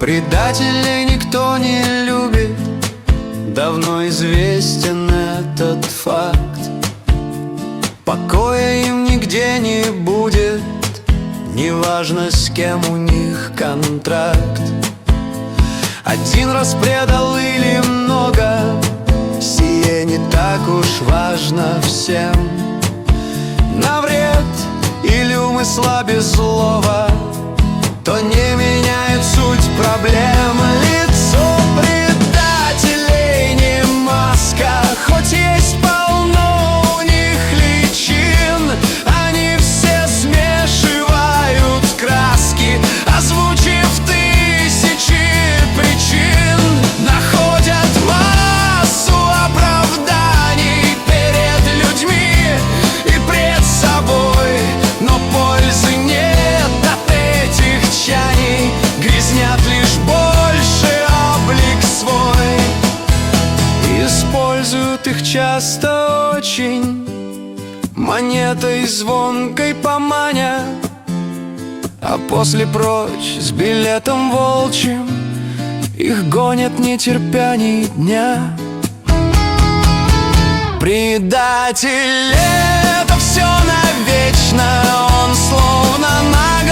Предателей никто не любит, давно известен этот факт. Покоя им нигде не будет, неважно, с кем у них контракт. Один раз предал или много, сие не так уж важно всем. На вред или умысла без злого, то не меняет суть проблем. Лицо предателей не маска, хоть есть полно у них личин. Они все смешивают краски, озвучив тысячи причин. Находят массу оправданий перед людьми и пред собой, но пользы нет от этих чаний, грязнят лишь больше облик свой. Используют их часто очень, монетой звонкой поманя, а после прочь с билетом волчьим их гонят нетерпяний дня. Предатель — это все навечно, он словно на